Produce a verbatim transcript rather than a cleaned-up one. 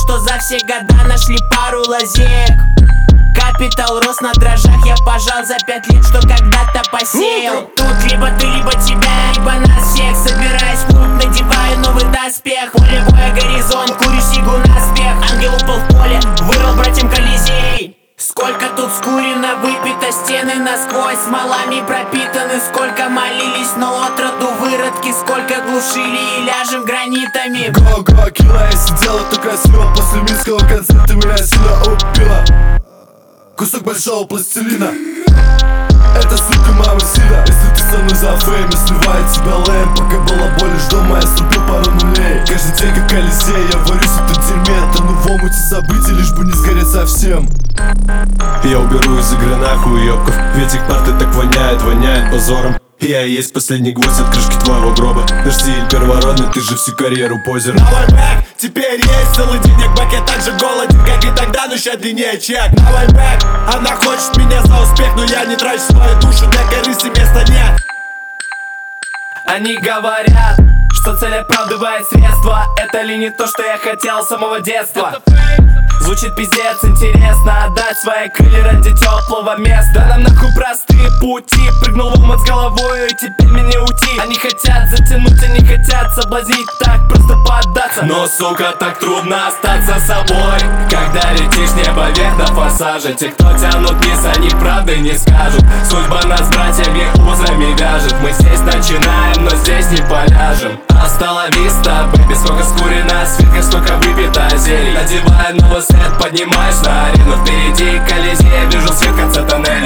что за все года нашли пару лазеек. Капитал рос на дрожжах, я пожал за пять лет, что когда-то посеял. Тут либо ты, либо тебя, либо нас всех. Собираюсь в клуб, надеваю новый доспех. Полевой горизонт, курю сигу наспех. Ангел упал в поле, вырвал братьям Колизей. Сколько тут скурено, выпито, стены насквозь смолами пропитаны. Сколько молились, но отроду выродки. Сколько глушили и ляжем гранитами. Го-го, килла, я сидела так красиво. После минского концерта меня сильно убила. Кусок большого пластилина. Это сука мама сила. Если ты со мной за фейм, я сливаю тебя лэм. Пока была боль, лишь дома я срубил пару нулей. Каждый день как Колизей, я варюсь в этом дерьме. Тону в омуте событий, лишь бы не сгореть совсем. Я уберу из игры нахуй ёбков. Ведь их парты так воняет, воняет позором. Я и есть последний гвоздь от крышки твоего гроба. Наш стиль первородный, ты же всю карьеру позер. Новый бэк, теперь есть целый денег бэк. Я так же голоден, как и тогда, но ща длиннее чек. Новый бэк, она хочет меня за успех, но я не трачу свою душу для корысти, места нет. Они говорят, что цель оправдывает средства. Это ли не то, что я хотел с самого детства? Звучит пиздец, интересно отдать свои крылья ради теплого места. Да нам нахуй простые пути. Прыгнул в омут с головой, и теперь меня уйти. Они хотят затянуть, они хотят соблазнить. Так просто поддаться. Но, сука, так трудно остаться собой, когда летишь небо вверх на форсаже. Те, кто тянут вниз, они правды не скажут. Судьба нас с братьями узами вяжет. Мы здесь начинаем, но здесь не поляжем. Остала виста, бэби, сколько скурено, свитка, сколько выпито зелий. Надевая новый свет, поднимаешь на арену. Впереди Колизей, вижу свет в конце тоннеля.